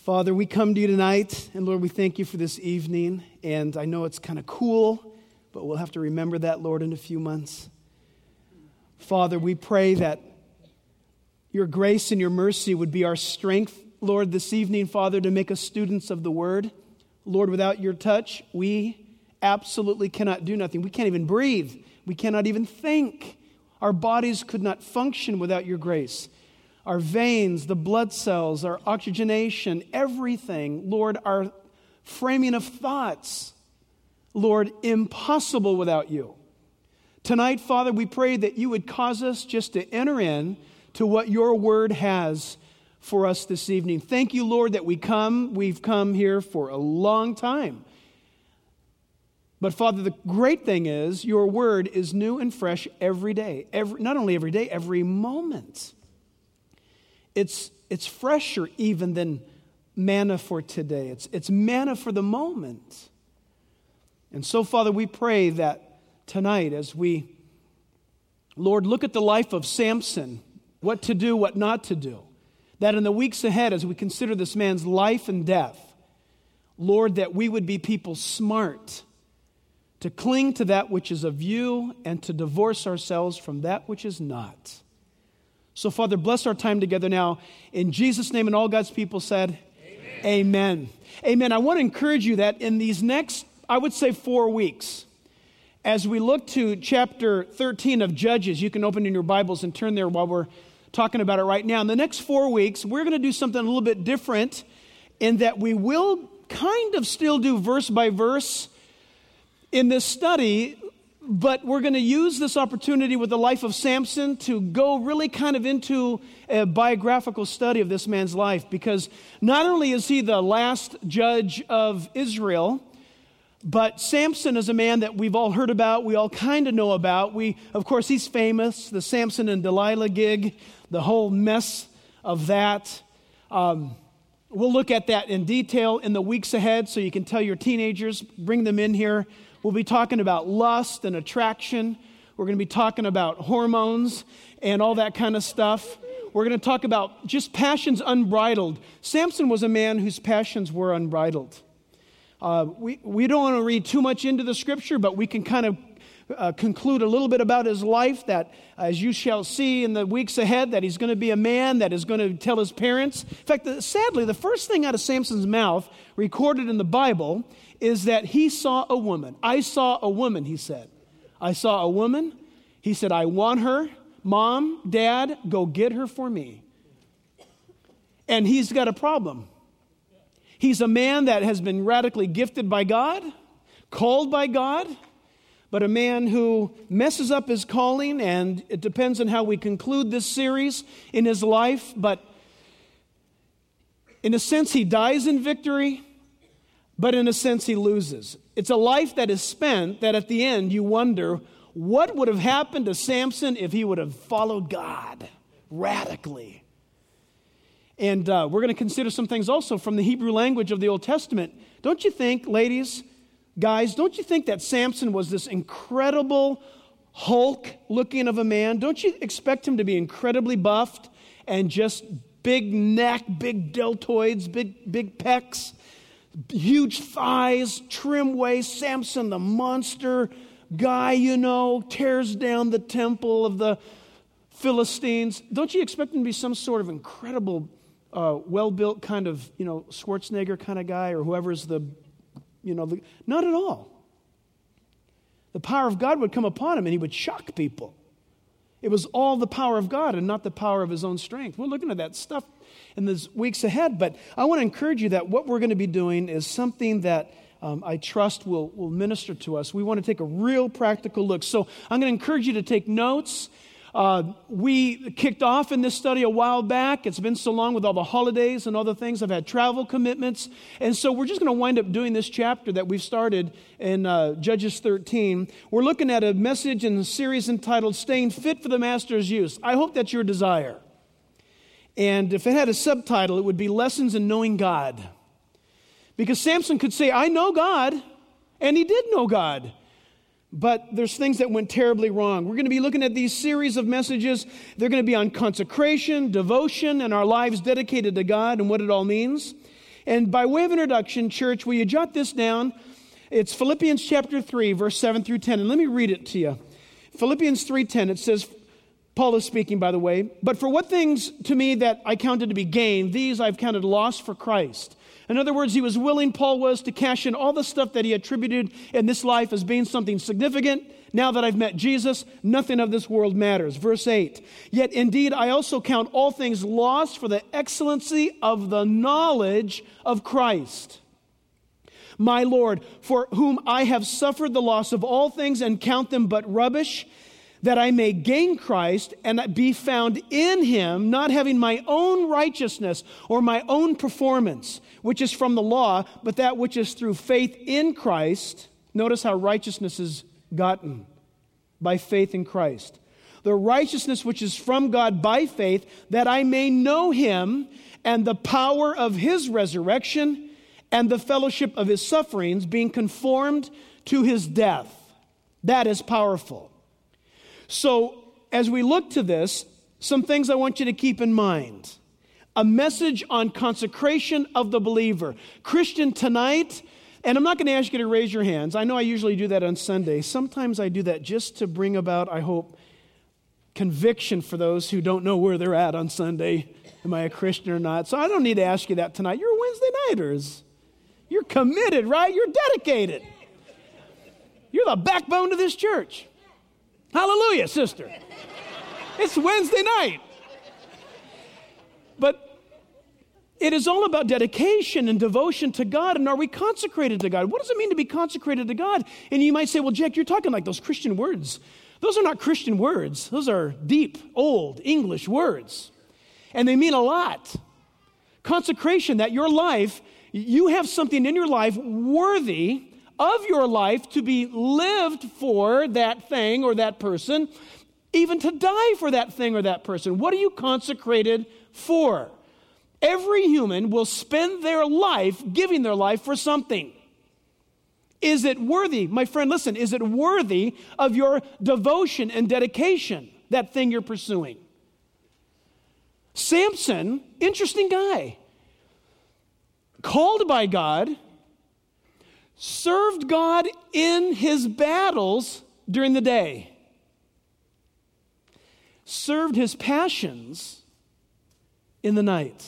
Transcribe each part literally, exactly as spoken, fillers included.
Father, we come to you tonight, and Lord, we thank you for this evening, and I know it's kind of cool, but we'll have to remember that, Lord, in a few months. Father, we pray that your grace and your mercy would be our strength, Lord, this evening, Father, to make us students of the Word. Lord, without your touch, we absolutely cannot do nothing. We can't even breathe. We cannot even think. Our bodies could not function without your grace. Our veins, the blood cells, our oxygenation, everything, Lord, our framing of thoughts, Lord, impossible without you. Tonight, Father, we pray that you would cause us just to enter in to what your word has for us this evening. Thank you, Lord, that we come. We've come here for a long time. But Father, the great thing is your word is new and fresh every day. Every, not only every day, every moment. It's, it's fresher even than manna for today. It's, it's manna for the moment. And so, Father, we pray that tonight as we, Lord, look at the life of Samson, what to do, what not to do, that in the weeks ahead as we consider this man's life and death, Lord, that we would be people smart to cling to that which is of you and to divorce ourselves from that which is not. So, Father, bless our time together now. In Jesus' name, and all God's people said, Amen. Amen. Amen. I want to encourage you that in these next, I would say four weeks, as we look to chapter thirteen of Judges, you can open in your Bibles and turn there while we're talking about it right now. In the next four weeks, we're going to do something a little bit different in that we will kind of still do verse by verse in this study, but we're going to use this opportunity with the life of Samson to go really kind of into a biographical study of this man's life, because not only is he the last judge of Israel, but Samson is a man that we've all heard about, we all kind of know about. We, of course, he's famous, the Samson and Delilah gig, the whole mess of that. Um, we'll look at that in detail in the weeks ahead, so you can tell your teenagers, bring them in here. We'll be talking about lust and attraction. We're going to be talking about hormones and all that kind of stuff. We're going to talk about just passions unbridled. Samson was a man whose passions were unbridled. Uh, we, we don't want to read too much into the scripture, but we can kind of uh, conclude a little bit about his life, that as you shall see in the weeks ahead, that he's going to be a man that is going to tell his parents. In fact, the, sadly, the first thing out of Samson's mouth recorded in the Bible is that he saw a woman. I saw a woman, he said. I saw a woman. He said, I want her. Mom, Dad, go get her for me. And he's got a problem. He's a man that has been radically gifted by God, called by God, but a man who messes up his calling, and it depends on how we conclude this series in his life, but in a sense he dies in victory, but in a sense he loses. It's a life that is spent that at the end you wonder, what would have happened to Samson if he would have followed God radically? And uh, we're going to consider some things also from the Hebrew language of the Old Testament. Don't you think, ladies, guys, don't you think that Samson was this incredible Hulk-looking of a man? Don't you expect him to be incredibly buffed and just big neck, big deltoids, big, big pecs, huge thighs, trim waist? Samson, the monster guy, you know, tears down the temple of the Philistines. Don't you expect him to be some sort of incredible Uh, well-built kind of, you know, Schwarzenegger kind of guy, or whoever's the, you know, the, not at all. The power of God would come upon him and he would shock people. It was all the power of God and not the power of his own strength. We're looking at that stuff in the weeks ahead, but I want to encourage you that what we're going to be doing is something that um, I trust will, will minister to us. We want to take a real practical look. So I'm going to encourage you to take notes. Uh, we kicked off in this study a while back. It's been so long with all the holidays and other things. I've had travel commitments. And so we're just going to wind up doing this chapter that we've started in uh, Judges thirteen. We're looking at a message in a series entitled Staying Fit for the Master's Use. I hope that's your desire. And if it had a subtitle, it would be Lessons in Knowing God. Because Samson could say, I know God, and he did know God. But there's things that went terribly wrong. We're going to be looking at these series of messages. They're going to be on consecration, devotion, and our lives dedicated to God and what it all means. And by way of introduction, church, will you jot this down? It's Philippians chapter three, verse seven through ten. And let me read it to you. Philippians three ten, it says, Paul is speaking, by the way, "But for what things to me that I counted to be gain, these I've counted loss for Christ." In other words, he was willing, Paul was, to cash in all the stuff that he attributed in this life as being something significant. Now that I've met Jesus, nothing of this world matters. Verse eight, "Yet indeed I also count all things lost for the excellency of the knowledge of Christ, my Lord, for whom I have suffered the loss of all things and count them but rubbish, that I may gain Christ and be found in him, not having my own righteousness or my own performance, which is from the law, but that which is through faith in Christ." Notice how righteousness is gotten by faith in Christ. "The righteousness which is from God by faith, that I may know him and the power of his resurrection and the fellowship of his sufferings, being conformed to his death." That is powerful. So, as we look to this, some things I want you to keep in mind. A message on consecration of the believer. Christian, tonight, and I'm not going to ask you to raise your hands. I know I usually do that on Sunday. Sometimes I do that just to bring about, I hope, conviction for those who don't know where they're at on Sunday. Am I a Christian or not? So I don't need to ask you that tonight. You're Wednesday nighters. You're committed, right? You're dedicated. You're the backbone of this church. Hallelujah, sister. It's Wednesday night. But it is all about dedication and devotion to God. And are we consecrated to God? What does it mean to be consecrated to God? And you might say, well, Jack, you're talking like those Christian words. Those are not Christian words. Those are deep, old English words. And they mean a lot. Consecration, that your life, you have something in your life worthy of your life to be lived for that thing or that person, even to die for that thing or that person. What are you consecrated for? Every human will spend their life giving their life for something. Is it worthy? My friend, listen, is it worthy of your devotion and dedication, that thing you're pursuing? Samson, interesting guy, called by God, served God in his battles during the day, served his passions in the night.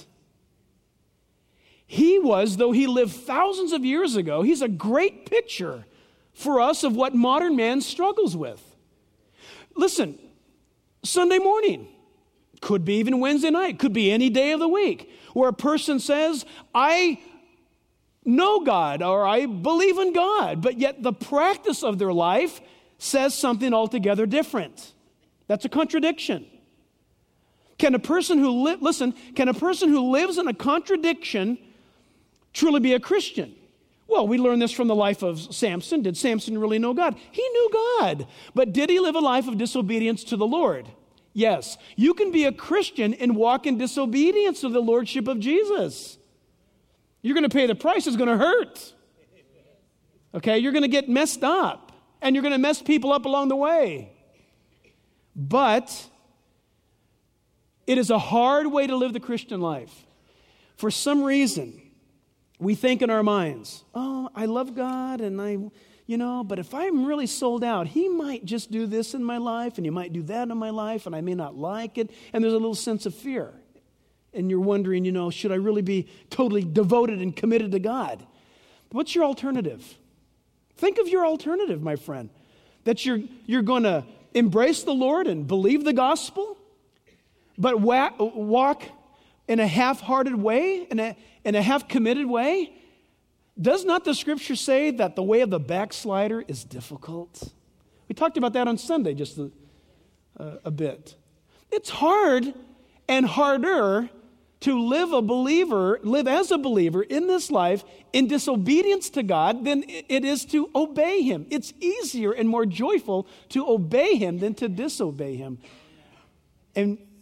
He was, though he lived thousands of years ago, he's a great picture for us of what modern man struggles with. Listen, Sunday morning, could be even Wednesday night, could be any day of the week, where a person says, I know God, or I believe in God, but yet the practice of their life says something altogether different. That's a contradiction. Can a person who li- listen, can a person who lives in a contradiction truly be a Christian? Well, we learn this from the life of Samson. Did Samson really know God? He knew God, but did he live a life of disobedience to the Lord? Yes. You can be a Christian and walk in disobedience to the lordship of Jesus. You're going to pay the price. It's going to hurt. Okay, you're going to get messed up, and you're going to mess people up along the way. But it is a hard way to live the Christian life. For some reason, we think in our minds, oh, I love God, and I, you know, but if I'm really sold out, he might just do this in my life, and he might do that in my life, and I may not like it, and there's a little sense of fear. And you're wondering, you know, should I really be totally devoted and committed to God? What's your alternative? Think of your alternative, my friend. That you're, you're going to embrace the Lord and believe the gospel, but wa- walk in a half-hearted way, in a, in a half-committed way? Does not the Scripture say that the way of the backslider is difficult? We talked about that on Sunday just a, a, a bit. It's hard and harder to live a believer, live as a believer in this life in disobedience to God than it is to obey him. It's easier and more joyful to obey him than to disobey him. And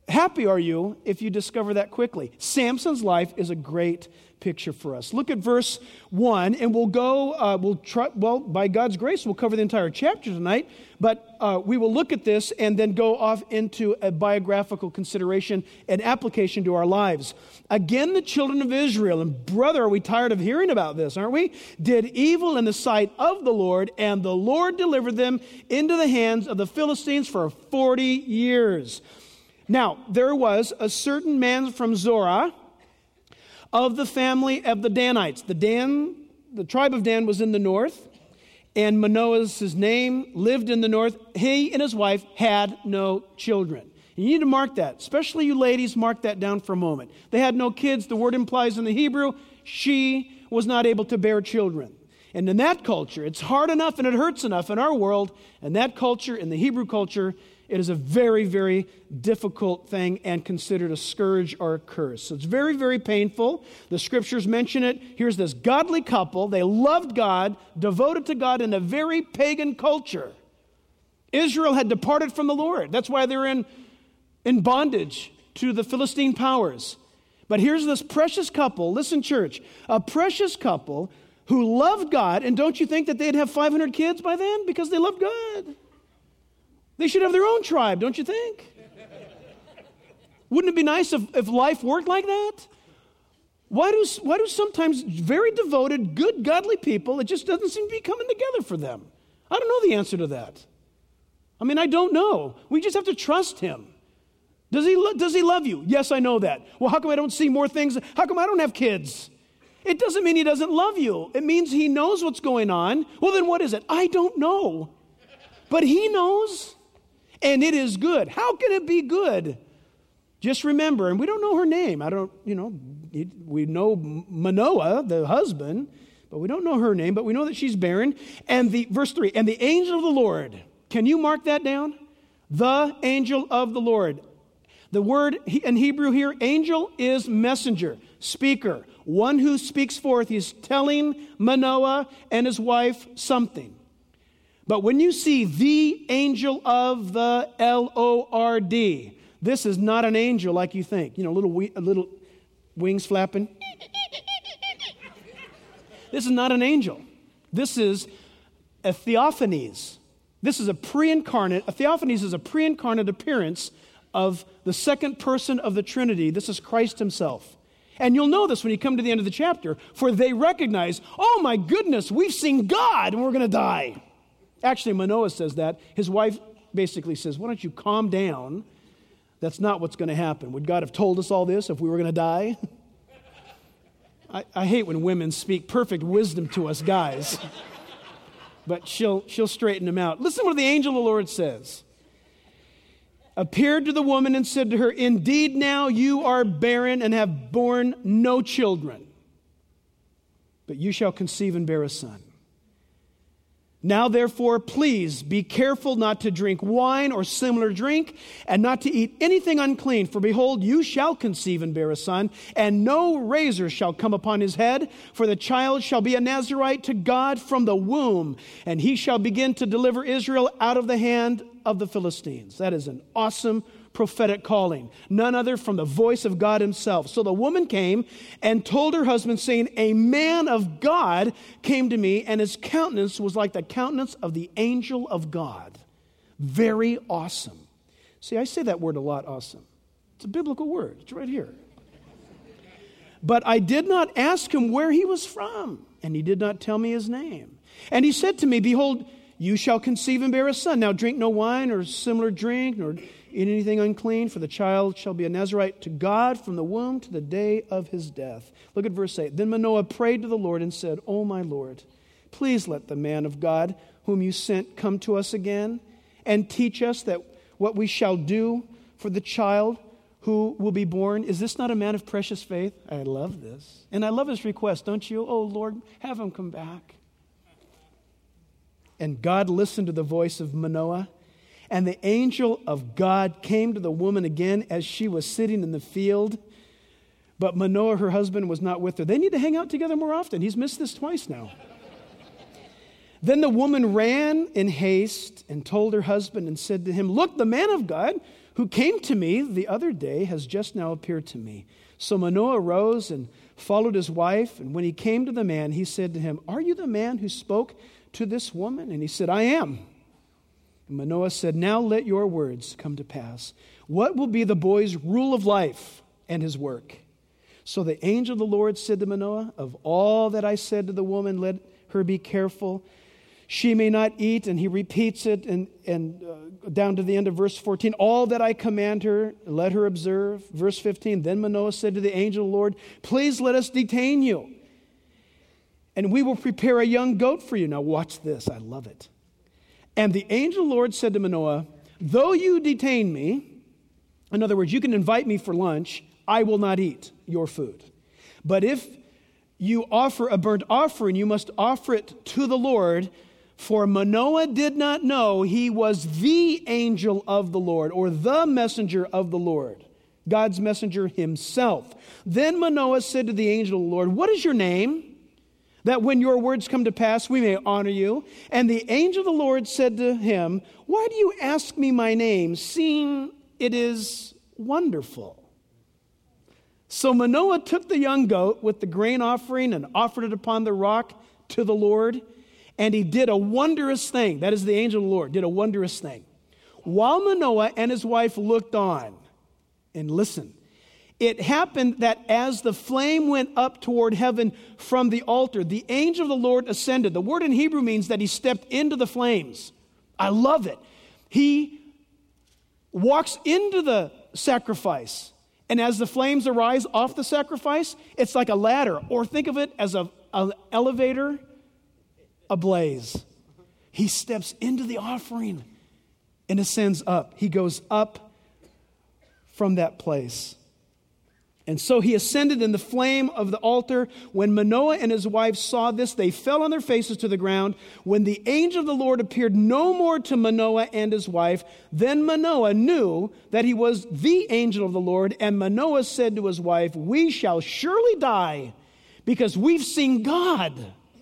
happy are you if you discover that quickly? Samson's life is a great picture for us. Look at verse one, and we'll go, uh, we'll try, well, by God's grace, we'll cover the entire chapter tonight, but uh, we will look at this and then go off into a biographical consideration and application to our lives. Again, the children of Israel, and brother, are we tired of hearing about this, aren't we? Did evil in the sight of the Lord, and the Lord delivered them into the hands of the Philistines for forty years. Now, there was a certain man from Zorah, of the family of the Danites. The Dan, the tribe of Dan was in the north, and Manoah is his name, lived in the north. He and his wife had no children. You need to mark that, especially you ladies, mark that down for a moment. They had no kids. The word implies in the Hebrew, she was not able to bear children. And in that culture, it's hard enough and it hurts enough in our world. In that culture, in the Hebrew culture, it is a very, very difficult thing and considered a scourge or a curse. So it's very, very painful. The scriptures mention it. Here's this godly couple. They loved God, devoted to God in a very pagan culture. Israel had departed from the Lord. That's why they're in, in bondage to the Philistine powers. But here's this precious couple. Listen, church. A precious couple who loved God. And don't you think that they'd have five hundred kids by then? Because they loved God. They should have their own tribe, don't you think? Wouldn't it be nice if, if life worked like that? Why do, why do sometimes very devoted, good, godly people, it just doesn't seem to be coming together for them? I don't know the answer to that. I mean, I don't know. We just have to trust him. Does he, lo- does he love you? Yes, I know that. Well, how come I don't see more things? How come I don't have kids? It doesn't mean he doesn't love you. It means he knows what's going on. Well, then what is it? I don't know. But he knows. And it is good. How can it be good? Just remember, and we don't know her name. I don't, you know, we know Manoah, the husband, but we don't know her name, but we know that she's barren. And the, verse three, and the angel of the Lord, can you mark that down? The angel of the Lord. The word in Hebrew here, angel, is messenger, speaker, one who speaks forth. He's telling Manoah and his wife something. But when you see the angel of the L O R D, this is not an angel like you think. You know, little, we, little wings flapping. This is not an angel. This is a theophanies. This is a pre-incarnate. A theophanies is a pre-incarnate appearance of the second person of the Trinity. This is Christ himself. And you'll know this when you come to the end of the chapter, for they recognize, oh my goodness, we've seen God and we're going to die. Actually, Manoah says that. His wife basically says, why don't you calm down? That's not what's going to happen. Would God have told us all this if we were going to die? I, I hate when women speak perfect wisdom to us guys. But she'll, she'll straighten them out. Listen to what the angel of the Lord says. Appeared to the woman and said to her, indeed now you are barren and have borne no children, but you shall conceive and bear a son. Now, therefore, please be careful not to drink wine or similar drink, and not to eat anything unclean. For behold, you shall conceive and bear a son, and no razor shall come upon his head. For the child shall be a Nazirite to God from the womb, and he shall begin to deliver Israel out of the hand of the Philistines. That is an awesome prophetic calling, none other from the voice of God himself. So the woman came and told her husband, saying, a man of God came to me, and his countenance was like the countenance of the angel of God. Very awesome. See, I say that word a lot, awesome. It's a biblical word. It's right here. But I did not ask him where he was from, and he did not tell me his name. And he said to me, behold, you shall conceive and bear a son. Now drink no wine or similar drink, nor eat anything unclean, for the child shall be a Nazirite to God from the womb to the day of his death. Look at verse eight. Then Manoah prayed to the Lord and said, O my Lord, please let the man of God whom you sent come to us again and teach us that what we shall do for the child who will be born. Is this not a man of precious faith? I love this. And I love his request, don't you? Oh, Lord, have him come back. And God listened to the voice of Manoah. And the angel of God came to the woman again as she was sitting in the field. But Manoah, her husband, was not with her. They need to hang out together more often. He's missed this twice now. Then the woman ran in haste and told her husband and said to him, look, the man of God who came to me the other day has just now appeared to me. So Manoah rose and followed his wife, and when he came to the man, he said to him, are you the man who spoke to this woman? And he said, I am. And Manoah said, now let your words come to pass. What will be the boy's rule of life and his work? So the angel of the Lord said to Manoah, of all that I said to the woman, let her be careful. She may not eat, and he repeats it, and, and uh, down to the end of verse fourteen, all that I command her, let her observe. Verse fifteen, then Manoah said to the angel of the Lord, please let us detain you, and we will prepare a young goat for you. Now watch this, I love it. And the angel of the Lord said to Manoah, though you detain me, in other words, you can invite me for lunch, I will not eat your food. But if you offer a burnt offering, you must offer it to the Lord. For Manoah did not know he was the angel of the Lord, or the messenger of the Lord, God's messenger himself. Then Manoah said to the angel of the Lord, what is your name? That when your words come to pass, we may honor you. And the angel of the Lord said to him, why do you ask me my name, seeing it is wonderful? So Manoah took the young goat with the grain offering and offered it upon the rock to the Lord. And he did a wondrous thing. That is, the angel of the Lord did a wondrous thing. While Manoah and his wife looked on and listened, it happened that as the flame went up toward heaven from the altar, the angel of the Lord ascended. The word in Hebrew means that he stepped into the flames. I love it. He walks into the sacrifice. And as the flames arise off the sacrifice, it's like a ladder. Or think of it as a, an elevator ablaze. He steps into the offering and ascends up. He goes up from that place. And so he ascended in the flame of the altar. When Manoah and his wife saw this, they fell on their faces to the ground. When the angel of the Lord appeared no more to Manoah and his wife, then Manoah knew that he was the angel of the Lord. And Manoah said to his wife, we shall surely die because we've seen God.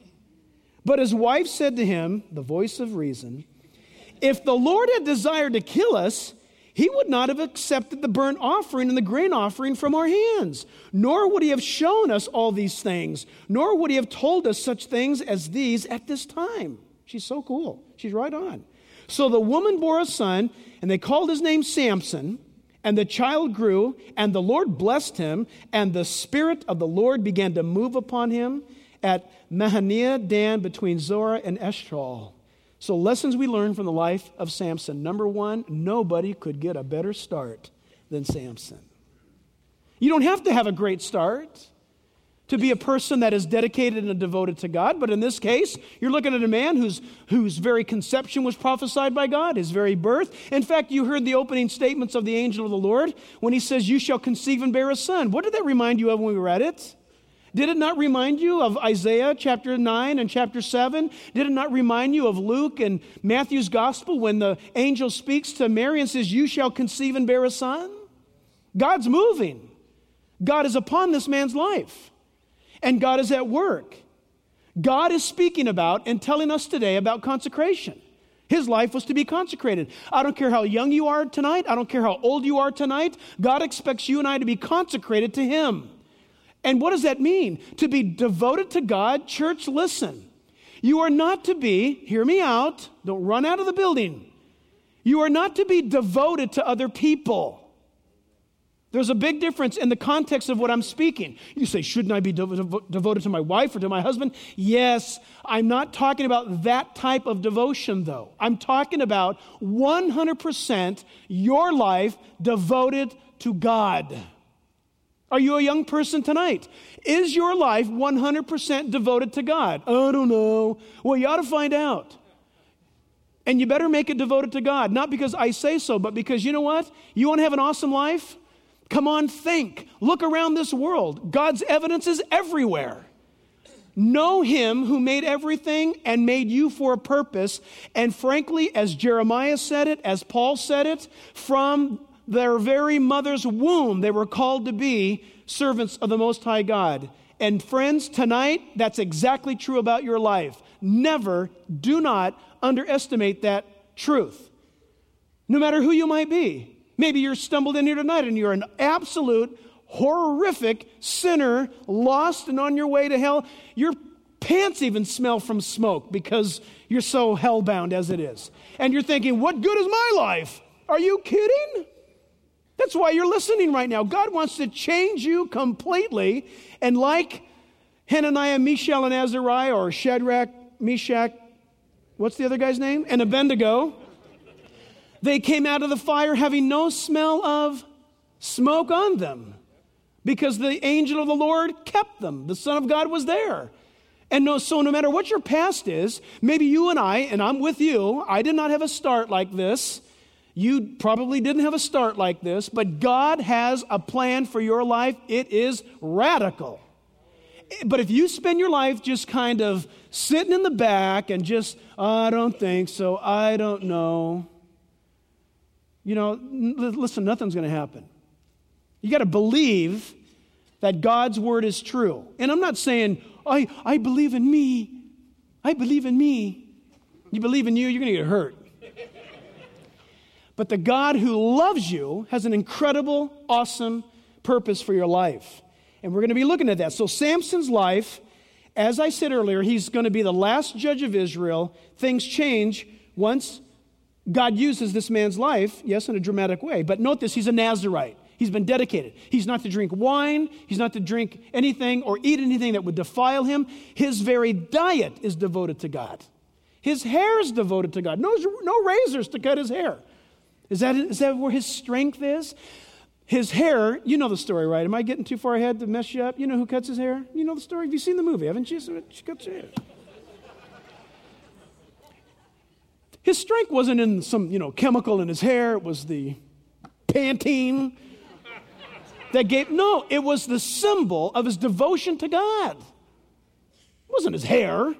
But his wife said to him, the voice of reason, if the Lord had desired to kill us, he would not have accepted the burnt offering and the grain offering from our hands, nor would he have shown us all these things, nor would he have told us such things as these at this time. She's so cool. She's right on. So the woman bore a son, and they called his name Samson, and the child grew, and the Lord blessed him, and the Spirit of the Lord began to move upon him at Mahanaim Dan between Zorah and Eshtaol. So lessons we learn from the life of Samson. Number one, nobody could get a better start than Samson. You don't have to have a great start to be a person that is dedicated and devoted to God. But in this case, you're looking at a man whose, whose very conception was prophesied by God, his very birth. In fact, you heard the opening statements of the angel of the Lord when he says, you shall conceive and bear a son. What did that remind you of when we read it? Did it not remind you of Isaiah chapter nine and chapter seven? Did it not remind you of Luke and Matthew's gospel when the angel speaks to Mary and says, you shall conceive and bear a son? God's moving. God is upon this man's life. And God is at work. God is speaking about and telling us today about consecration. His life was to be consecrated. I don't care how young you are tonight. I don't care how old you are tonight. God expects you and I to be consecrated to Him. And what does that mean? To be devoted to God? Church, listen. You are not to be, hear me out, don't run out of the building. You are not to be devoted to other people. There's a big difference in the context of what I'm speaking. You say, shouldn't I be devo- devoted to my wife or to my husband? Yes, I'm not talking about that type of devotion, though. I'm talking about one hundred percent your life devoted to God. Are you a young person tonight? Is your life one hundred percent devoted to God? I don't know. Well, you ought to find out. And you better make it devoted to God. Not because I say so, but because you know what? You want to have an awesome life? Come on, think. Look around this world. God's evidence is everywhere. Know Him who made everything and made you for a purpose. And frankly, as Jeremiah said it, as Paul said it, from their very mother's womb, they were called to be servants of the Most High God. And friends, tonight, that's exactly true about your life. Never, do not underestimate that truth. No matter who you might be. Maybe you're stumbled in here tonight and you're an absolute horrific sinner, lost and on your way to hell. Your pants even smell from smoke because you're so hellbound as it is. And you're thinking, what good is my life? Are you kidding? That's why you're listening right now. God wants to change you completely. And like Hananiah, Mishael, and Azariah, or Shadrach, Meshach, what's the other guy's name? And Abednego. They came out of the fire having no smell of smoke on them because the angel of the Lord kept them. The Son of God was there. And no, so no matter what your past is, maybe you and I, and I'm with you, I did not have a start like this. You probably didn't have a start like this, but God has a plan for your life. It is radical. But if you spend your life just kind of sitting in the back and just, I don't think so, I don't know. You know, listen, nothing's going to happen. You got to believe that God's word is true. And I'm not saying, I, I believe in me. I believe in me. You believe in you, you're going to get hurt. But the God who loves you has an incredible, awesome purpose for your life. And we're going to be looking at that. So Samson's life, as I said earlier, he's going to be the last judge of Israel. Things change once God uses this man's life, yes, in a dramatic way. But note this, he's a Nazirite. He's been dedicated. He's not to drink wine. He's not to drink anything or eat anything that would defile him. His very diet is devoted to God. His hair is devoted to God. No, no razors to cut his hair. Is that, is that where his strength is? His hair, you know the story, right? Am I getting too far ahead to mess you up? You know who cuts his hair? You know the story? Have you seen the movie? Haven't you? She cuts her hair. His strength wasn't in some, you know, chemical in his hair. It was the Pantene that gave, no, it was the symbol of his devotion to God. It wasn't his hair.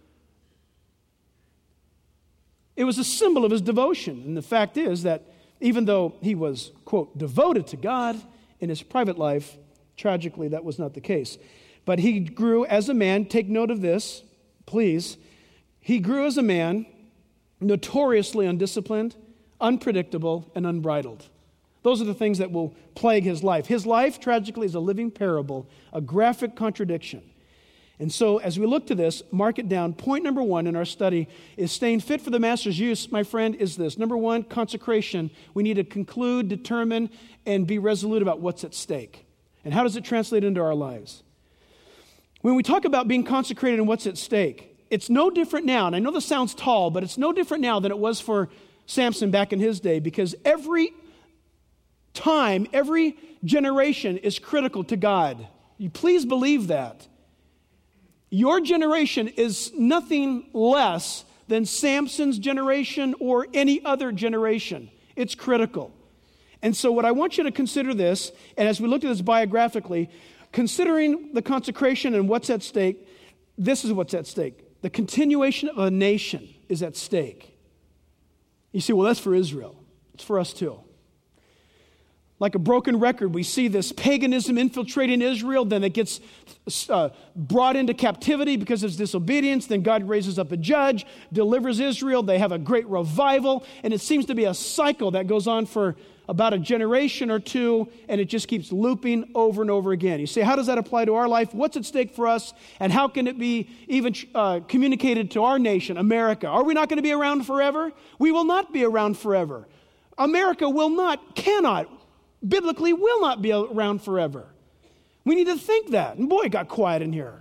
It was a symbol of his devotion. And the fact is that even though he was, quote, devoted to God in his private life, tragically that was not the case. But he grew as a man, take note of this, please. He grew as a man notoriously undisciplined, unpredictable, and unbridled. Those are the things that will plague his life. His life, tragically, is a living parable, a graphic contradiction. And so, as we look to this, mark it down. Point number one in our study is staying fit for the master's use, my friend, is this. Number one, consecration. We need to conclude, determine, and be resolute about what's at stake. And how does it translate into our lives? When we talk about being consecrated and what's at stake, it's no different now, and I know this sounds tall, but it's no different now than it was for Samson back in his day, because every time, every generation is critical to God. You please believe that. Your generation is nothing less than Samson's generation or any other generation. It's critical. And so what I want you to consider this, and as we look at this biographically, considering the consecration and what's at stake, this is what's at stake. The continuation of a nation is at stake. You say, well, that's for Israel. It's for us too. Like a broken record, we see this paganism infiltrating Israel, then it gets uh, brought into captivity because of its disobedience. Then God raises up a judge, delivers Israel. They have a great revival, and it seems to be a cycle that goes on for about a generation or two, and it just keeps looping over and over again. You say, how does that apply to our life? What's at stake for us? And how can it be even uh, communicated to our nation, America? Are we not going to be around forever? We will not be around forever. America will not, cannot, biblically will not be around forever. We need to think that. And boy, it got quiet in here.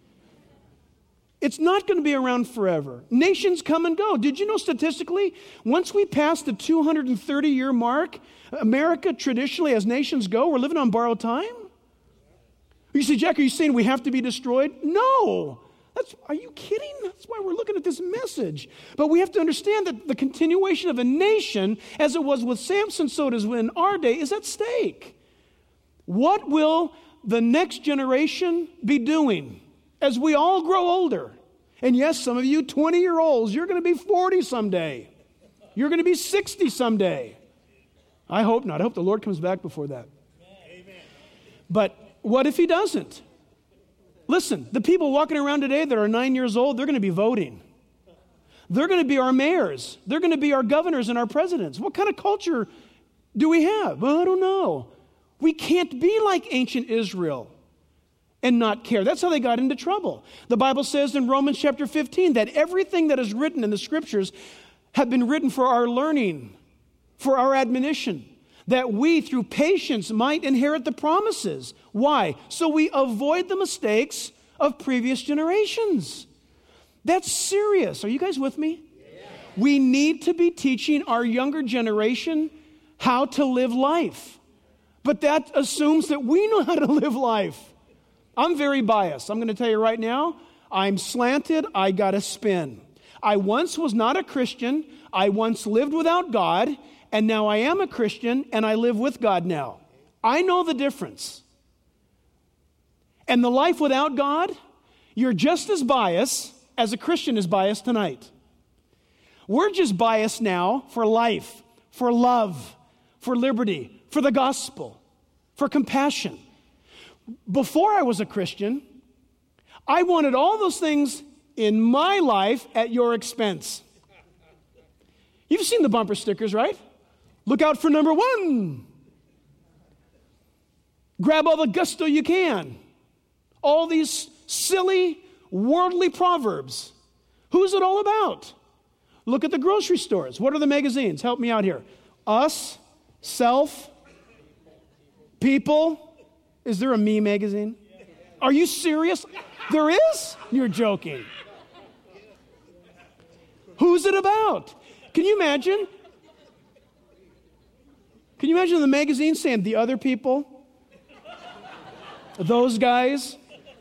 It's not going to be around forever. Nations come and go. Did you know statistically, once we pass the two hundred thirty year mark, America traditionally, as nations go, we're living on borrowed time? You say, Jack, are you saying we have to be destroyed? No. That's, are you kidding? That's why we're looking at this message. But we have to understand that the continuation of a nation, as it was with Samson, so it is in our day, is at stake. What will the next generation be doing as we all grow older? And yes, some of you twenty-year-olds, you're going to be forty someday. You're going to be sixty someday. I hope not. I hope the Lord comes back before that. Amen. But what if he doesn't? Listen, the people walking around today that are nine years old, they're going to be voting. They're going to be our mayors. They're going to be our governors and our presidents. What kind of culture do we have? Well, I don't know. We can't be like ancient Israel and not care. That's how they got into trouble. The Bible says in Romans chapter fifteen that everything that is written in the Scriptures have been written for our learning, for our admonition, that we through patience might inherit the promises. Why? So we avoid the mistakes of previous generations. That's serious. Are you guys with me? Yeah. We need to be teaching our younger generation how to live life. But that assumes that we know how to live life. I'm very biased. I'm going to tell you right now, I'm slanted. I got a spin. I once was not a Christian. I once lived without God, and now I am a Christian, and I live with God now. I know the difference. And the life without God, you're just as biased as a Christian is biased tonight. We're just biased now for life, for love, for liberty, for the gospel, for compassion. Before I was a Christian, I wanted all those things in my life at your expense. You've seen the bumper stickers, right? Look out for number one. Grab all the gusto you can. All these silly, worldly proverbs. Who's it all about? Look at the grocery stores. What are the magazines? Help me out here. Us, Self, People. Is there a Me magazine? Are you serious? There is? You're joking. Who's it about? Can you imagine? Can you imagine the magazine saying the other people? Those guys?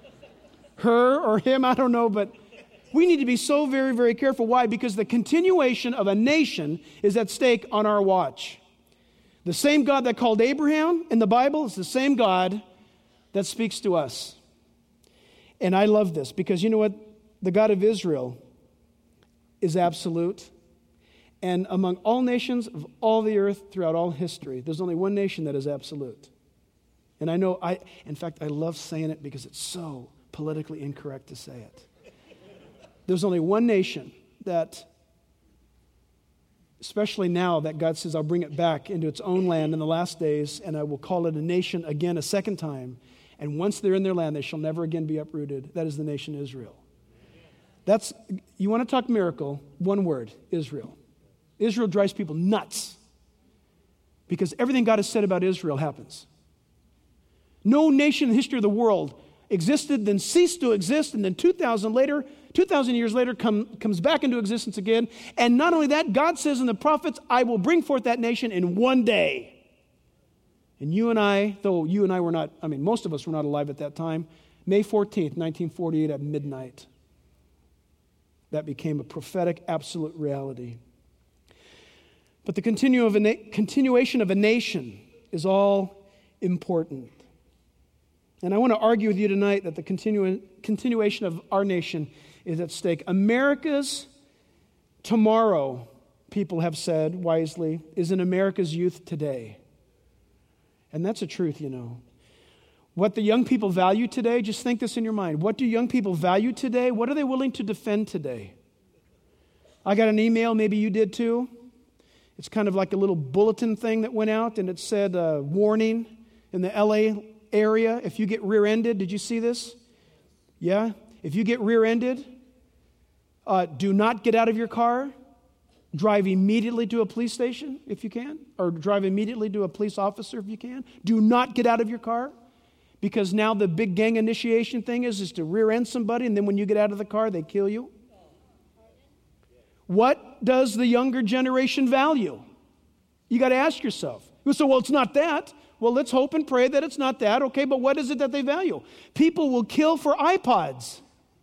Her or him? I don't know, but we need to be so very, very careful. Why? Because the continuation of a nation is at stake on our watch. The same God that called Abraham in the Bible is the same God that speaks to us. And I love this because you know what? The God of Israel is absolute. And among all nations of all the earth throughout all history, there's only one nation that is absolute. And I know, I, in fact, I love saying it because it's so politically incorrect to say it. There's only one nation that, especially now that God says, I'll bring it back into its own land in the last days, and I will call it a nation again a second time. And once they're in their land, they shall never again be uprooted. That is the nation Israel. That's, you want to talk miracle, one word, Israel. Israel drives people nuts because everything God has said about Israel happens. No nation in the history of the world existed, then ceased to exist, and then two thousand later, two thousand years later come, comes back into existence again. And not only that, God says in the prophets, I will bring forth that nation in one day. And you and I, though you and I were not, I mean, most of us were not alive at that time, May fourteenth, nineteen forty-eight at midnight, that became a prophetic absolute reality. But the continue of a na- continuation of a nation is all important. And I want to argue with you tonight that the continu- continuation of our nation is at stake. America's tomorrow, people have said wisely, is in America's youth today. And that's a truth, you know. What the young people value today, just think this in your mind. What do young people value today? What are they willing to defend today? I got an email, maybe you did too. It's kind of like a little bulletin thing that went out, and it said, uh, warning in the L A area, if you get rear-ended, did you see this? Yeah? If you get rear-ended, uh, do not get out of your car. Drive immediately to a police station if you can, or drive immediately to a police officer if you can. Do not get out of your car, because now the big gang initiation thing is, is to rear-end somebody, and then when you get out of the car, they kill you. What does the younger generation value? You got to ask yourself. You say, well, it's not that. Well, let's hope and pray that it's not that. Okay, but what is it that they value? People will kill for iPods.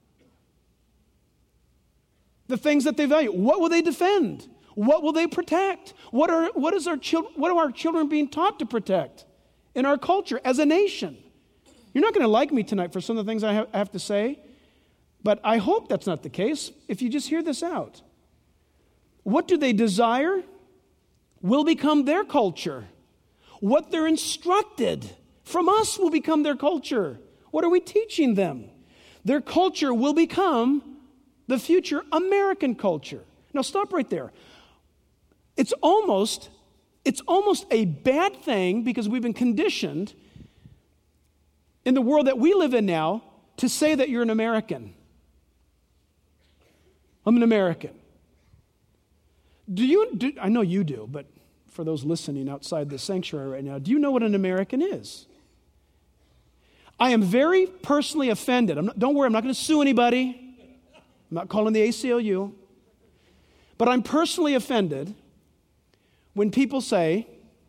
The things that they value. What will they defend? What will they protect? What are what is our chil- what are our children being taught to protect in our culture as a nation? You're not going to like me tonight for some of the things I have, I have to say, but I hope that's not the case if you just hear this out. What do they desire will become their culture. What they're instructed from us will become their culture. What are we teaching them? Their culture will become the future American culture. Now stop right there. It's almost it's almost a bad thing because we've been conditioned in the world that we live in now to say that you're an American. I'm an American. Do you, do, I know you do, but for those listening outside the sanctuary right now, do you know what an American is? I am very personally offended. I'm not, don't worry, I'm not going to sue anybody. I'm not calling the A C L U. But I'm personally offended when people say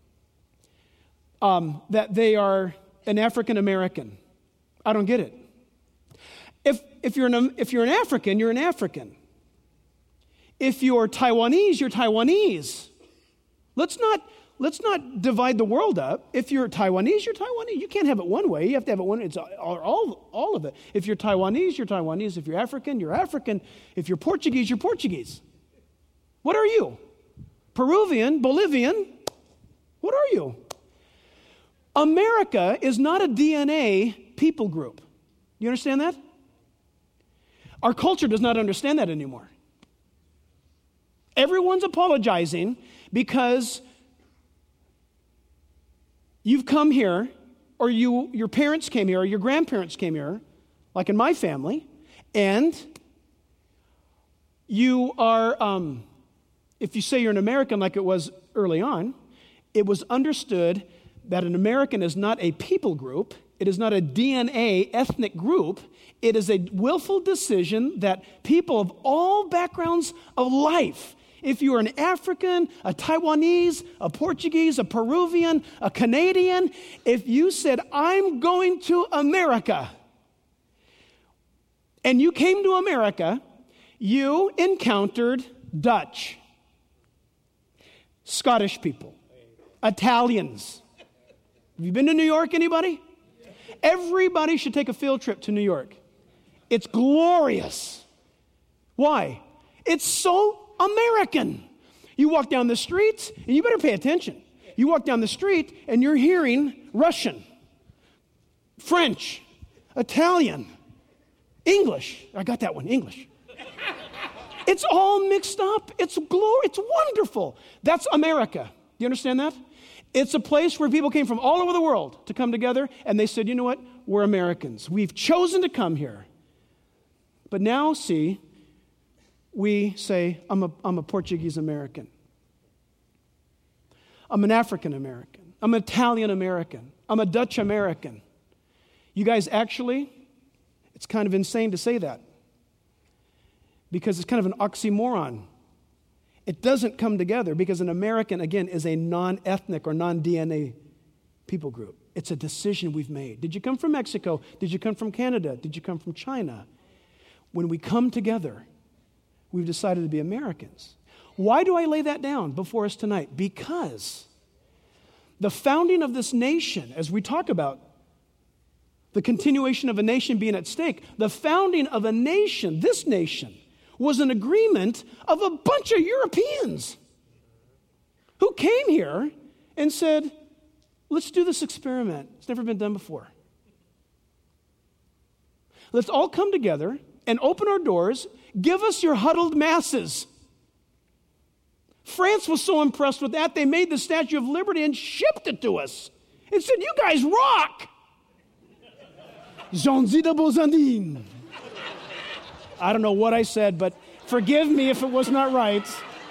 um, that they are an African American. I don't get it. If, if, you're an, if you're an African, you're an African. If you're Taiwanese, you're Taiwanese. Let's not, let's not divide the world up. If you're Taiwanese, you're Taiwanese. You can't have it one way. You have to have it one way. It's all, all, all of it. If you're Taiwanese, you're Taiwanese. If you're African, you're African. If you're Portuguese, you're Portuguese. What are you? Peruvian, Bolivian? What are you? America is not a D N A people group. You understand that? Our culture does not understand that anymore. Everyone's apologizing because you've come here, or you, your parents came here, or your grandparents came here, like in my family, and you are, um, if you say you're an American like it was early on, it was understood that an American is not a people group, it is not a D N A ethnic group, it is a willful decision that people of all backgrounds of life, if you are an African, a Taiwanese, a Portuguese, a Peruvian, a Canadian, if you said, I'm going to America, and you came to America, you encountered Dutch, Scottish people, Italians. Have you been to New York, anybody? Everybody should take a field trip to New York. It's glorious. Why? It's so American. You walk down the streets, and you better pay attention. You walk down the street, and you're hearing Russian, French, Italian, English. I got that one, English. It's all mixed up. It's glory. It's wonderful. That's America. You understand that? It's a place where people came from all over the world to come together, and they said, you know what? We're Americans. We've chosen to come here. But now, see, we say, I'm a, I'm a Portuguese American. I'm an African American. I'm an Italian American. I'm a Dutch American. You guys, actually, it's kind of insane to say that because it's kind of an oxymoron. It doesn't come together because an American, again, is a non-ethnic or non-D N A people group. It's a decision we've made. Did you come from Mexico? Did you come from Canada? Did you come from China? When we come together, we've decided to be Americans. Why do I lay that down before us tonight? Because the founding of this nation, as we talk about the continuation of a nation being at stake, the founding of a nation, this nation, was an agreement of a bunch of Europeans who came here and said, let's do this experiment. It's never been done before. Let's all come together and open our doors. Give us your huddled masses. France was so impressed with that, they made the Statue of Liberty and shipped it to us. And said, you guys rock. Jean-Zida Bozandine. I don't know what I said, but forgive me if it was not right.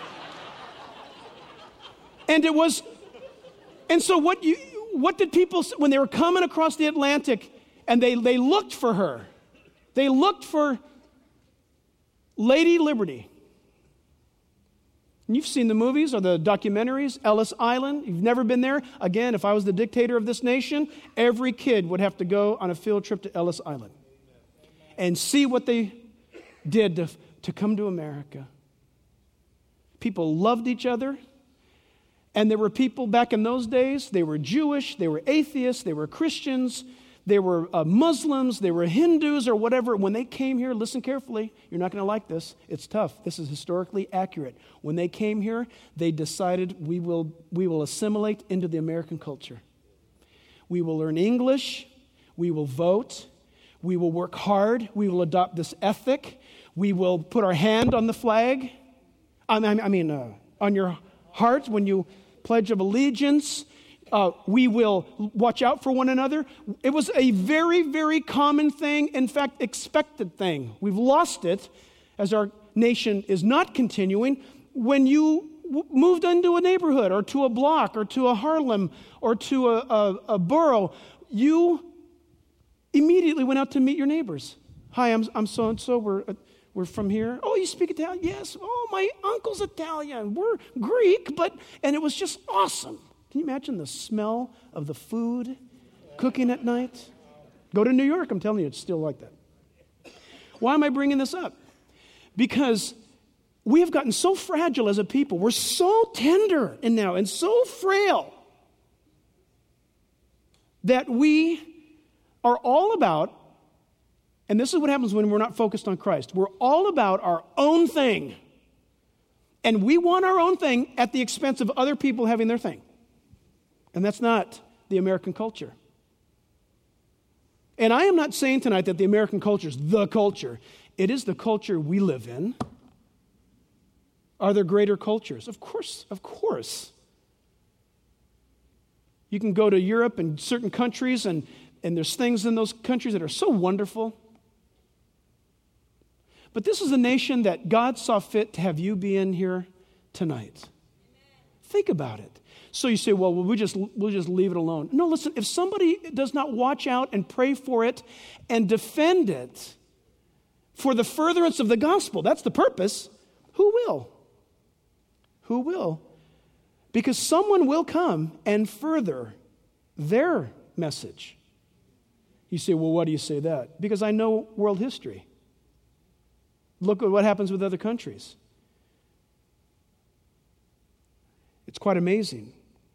And it was, and so what you, what did people, when they were coming across the Atlantic and they, they looked for her, they looked for Lady Liberty. And you've seen the movies or the documentaries, Ellis Island. You've never been there. Again, if I was the dictator of this nation, every kid would have to go on a field trip to Ellis Island and see what they did to, to come to America. People loved each other. And there were people back in those days, they were Jewish, they were atheists, they were Christians, they were uh, Muslims, they were Hindus or whatever. When they came here, listen carefully, you're not going to like this. It's tough. This is historically accurate. When they came here, they decided we will, we will assimilate into the American culture. We will learn English. We will vote. We will work hard. We will adopt this ethic. We will put our hand on the flag. I mean, I mean uh, on your heart when you Pledge of Allegiance. Uh, we will watch out for one another. It was a very, very common thing, in fact, expected thing. We've lost it as our nation is not continuing. When you w- moved into a neighborhood or to a block or to a Harlem or to a, a, a borough, you immediately went out to meet your neighbors. Hi, I'm I'm so-and-so. We're, uh, we're from here. Oh, you speak Italian? Yes. Oh, my uncle's Italian. We're Greek, but, and it was just awesome. Can you imagine the smell of the food cooking at night? Go to New York, I'm telling you, it's still like that. Why am I bringing this up? Because we have gotten so fragile as a people. We're so tender and now and so frail that we are all about, and this is what happens when we're not focused on Christ, we're all about our own thing. And we want our own thing at the expense of other people having their thing. And that's not the American culture. And I am not saying tonight that the American culture is the culture. It is the culture we live in. Are there greater cultures? Of course, of course. You can go to Europe and certain countries, and, and there's things in those countries that are so wonderful. But this is a nation that God saw fit to have you be in here tonight. Amen. Think about it. So you say, well, we'll just, we'll just leave it alone. No, listen, if somebody does not watch out and pray for it and defend it for the furtherance of the gospel, that's the purpose, who will? Who will? Because someone will come and further their message. You say, well, why do you say that? Because I know world history. Look at what happens with other countries. It's quite amazing.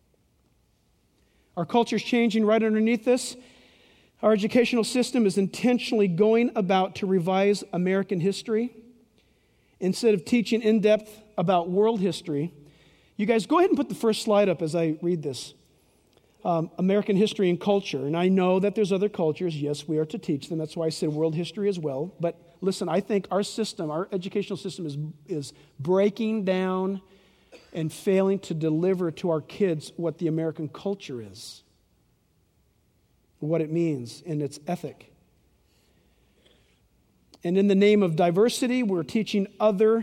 Our culture is changing right underneath this. Our educational system is intentionally going about to revise American history. Instead of teaching in depth about world history, you guys go ahead and put the first slide up as I read this. Um, American history and culture. And I know that there's other cultures. Yes, we are to teach them. That's why I said world history as well. But listen, I think our system, our educational system is, is breaking down and failing to deliver to our kids what the American culture is, what it means and its ethic. And in the name of diversity, we're teaching other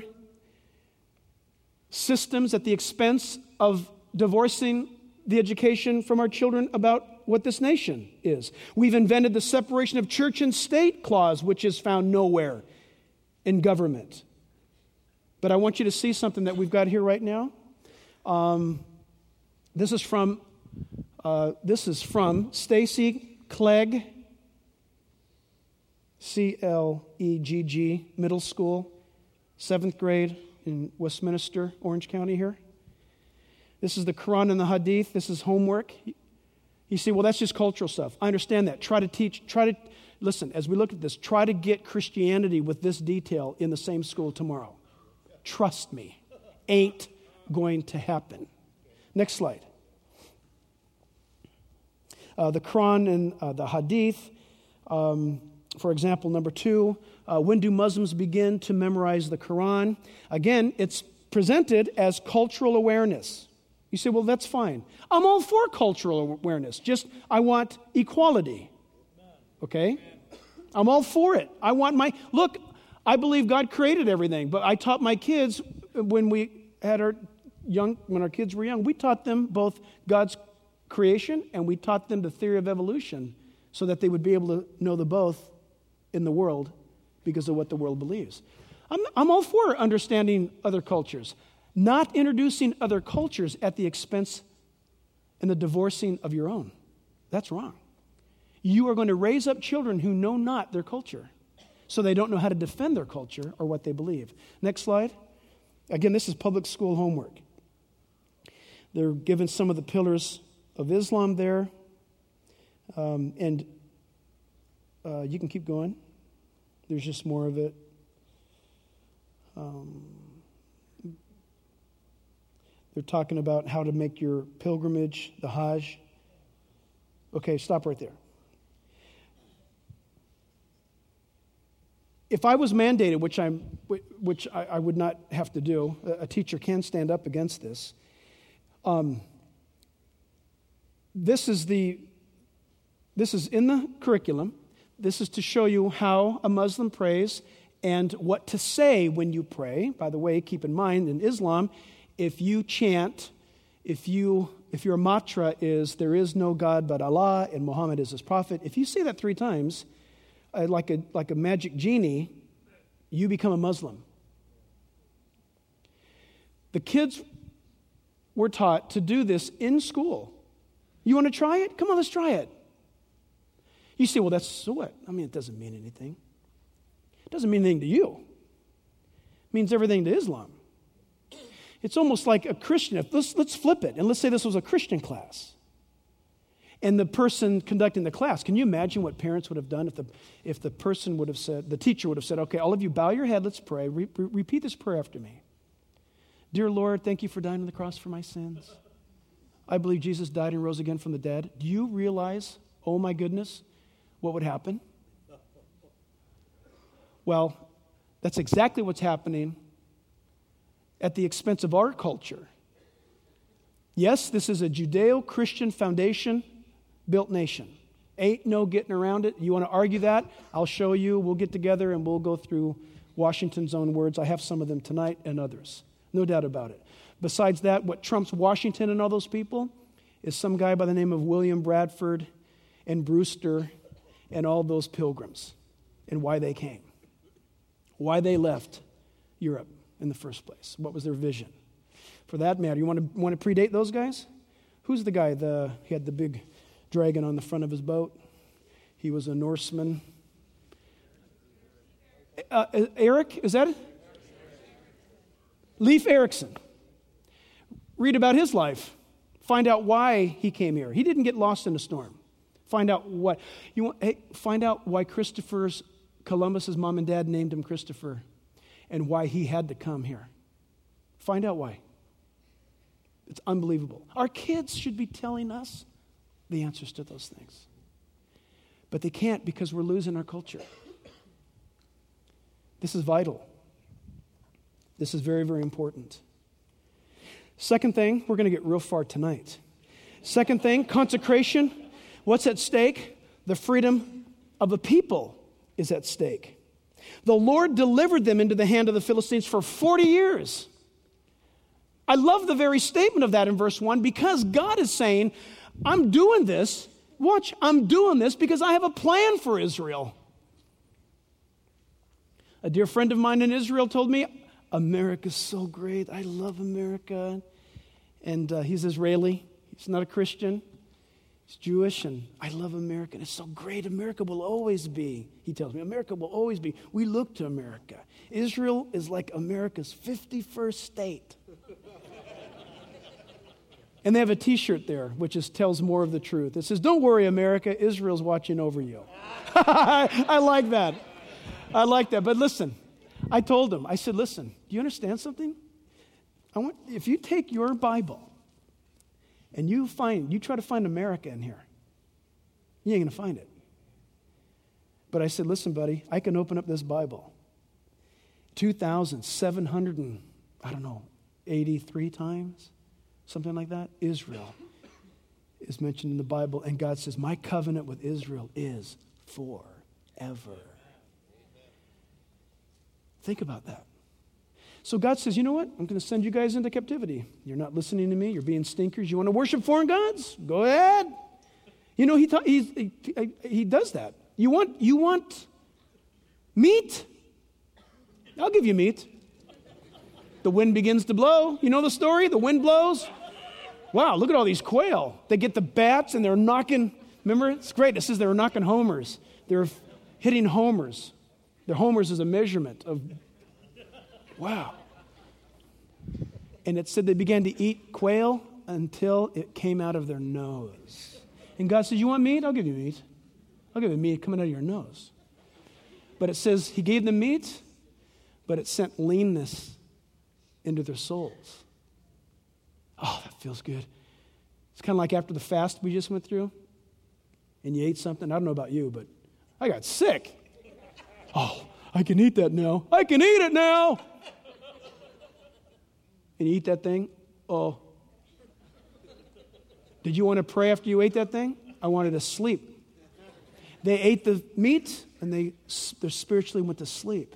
systems at the expense of divorcing the education from our children about what this nation is. We've invented the separation of church and state clause, which is found nowhere in government. But I want you to see something that we've got here right now. Um, this is from uh, this is from Stacy Clegg, C L E G G, middle school, seventh grade in Westminster, Orange County here. This is the Quran and the Hadith. This is homework. You say, well, that's just cultural stuff. I understand that. Try to teach, try to, listen, as we look at this, try to get Christianity with this detail in the same school tomorrow. Trust me, ain't going to happen. Next slide. Uh, the Quran and uh, the Hadith, um, for example, number two, uh, when do Muslims begin to memorize the Quran? Again, it's presented as cultural awareness. You say, well, that's fine. I'm all for cultural awareness. Just, I want equality. Okay? I'm all for it. I want my, look, I believe God created everything, but I taught my kids when we had our young, when our kids were young, we taught them both God's creation and we taught them the theory of evolution so that they would be able to know the both in the world because of what the world believes. I'm, I'm all for understanding other cultures, not introducing other cultures at the expense and the divorcing of your own. That's wrong. You are going to raise up children who know not their culture, so they don't know how to defend their culture or what they believe. Next slide. Again, this is public school homework. They're given some of the pillars of Islam there. Um, and uh, you can keep going. There's just more of it. Um, they're talking about how to make your pilgrimage, the Hajj. Okay, stop right there. If I was mandated, which I'm, which I, I would not have to do, a teacher can stand up against this. Um, this is the, this is in the curriculum. This is to show you how a Muslim prays and what to say when you pray. By the way, keep in mind, in Islam, if you chant, if you if your mantra is, there is no God but Allah and Muhammad is his prophet, if you say that three times, uh, like a like a magic genie, you become a Muslim. The kids were taught to do this in school. You want to try it? Come on, let's try it. You say, well, that's so what? I mean, it doesn't mean anything. It doesn't mean anything to you. It means everything to Islam. It's almost like a Christian. If, let's, let's flip it, and let's say this was a Christian class. And the person conducting the class, can you imagine what parents would have done if the, if the person would have said, the teacher would have said, okay, all of you bow your head, let's pray. Re- re- repeat this prayer after me. Dear Lord, thank you for dying on the cross for my sins. I believe Jesus died and rose again from the dead. Do you realize, oh my goodness, what would happen? Well, that's exactly what's happening at the expense of our culture. Yes, this is a Judeo-Christian foundation-built nation. Ain't no getting around it. You want to argue that? I'll show you. We'll get together and we'll go through Washington's own words. I have some of them tonight and others. No doubt about it. Besides that, what trumps Washington and all those people is some guy by the name of William Bradford and Brewster and all those pilgrims and why they came, why they left Europe in the first place. What was their vision? For that matter, you want to want to predate those guys? Who's the guy? The he had the big dragon on the front of his boat. He was a Norseman. Uh, Eric, is that it? Leif Erikson. Read about his life. Find out why he came here. He didn't get lost in a storm. Find out what you want. Hey, find out why Christopher's Columbus's mom and dad named him Christopher, and why he had to come here. Find out why. It's unbelievable. Our kids should be telling us the answers to those things, but they can't because we're losing our culture. This is vital. This is very, very important. Second thing, we're going to get real far tonight. Second thing, consecration. What's at stake? The freedom of the people is at stake. The Lord delivered them into the hand of the Philistines for forty years. I love the very statement of that in verse one because God is saying, I'm doing this. Watch, I'm doing this because I have a plan for Israel. A dear friend of mine in Israel told me, America's so great. I love America. And uh, he's Israeli. He's not a Christian. He's Jewish, and I love America. And it's so great. America will always be, he tells me, America will always be. We look to America. Israel is like America's fifty-first state. And they have a T-shirt there, which is, tells more of the truth. It says, don't worry, America, Israel's watching over you. I like that. I like that. But listen, I told him, I said, listen, do you understand something? I want, if you take your Bible and you find, you try to find America in here, you ain't going to find it. But I said, listen, buddy, I can open up this Bible two thousand seven hundred and, I don't know, eighty-three times, something like that. Israel is mentioned in the Bible, and God says, my covenant with Israel is forever. Think about that. So God says, you know what? I'm going to send you guys into captivity. You're not listening to me. You're being stinkers. You want to worship foreign gods? Go ahead. You know, he, th- he, he, he does that. You want, you want meat? I'll give you meat. The wind begins to blow. You know the story? The wind blows. Wow, look at all these quail. They get the bats and they're knocking. Remember? It's great. It says they were knocking homers. They're hitting homers. The homers is a measurement of, wow. And it said they began to eat quail until it came out of their nose. And God says, you want meat? I'll give you meat. I'll give you meat coming out of your nose. But it says he gave them meat, but it sent leanness into their souls. Oh, that feels good. It's kind of like after the fast we just went through, and you ate something. I don't know about you, but I got sick. Oh, I can eat that now. I can eat it now. And you eat that thing. Oh. Did you want to pray after you ate that thing? I wanted to sleep. They ate the meat and they, they spiritually went to sleep.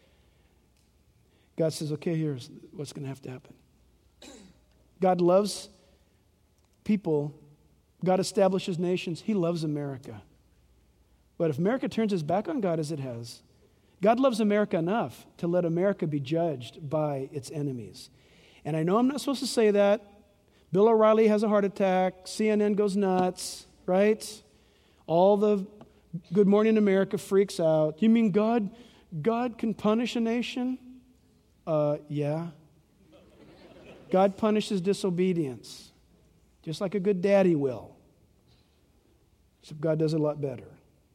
God says, okay, here's what's going to have to happen. God loves people. God establishes nations. He loves America. But if America turns its back on God as it has, God loves America enough to let America be judged by its enemies. And I know I'm not supposed to say that. Bill O'Reilly has a heart attack. C N N goes nuts, right? All the Good Morning America freaks out. You mean God, God can punish a nation? Uh, yeah. God punishes disobedience, just like a good daddy will. Except God does it a lot better.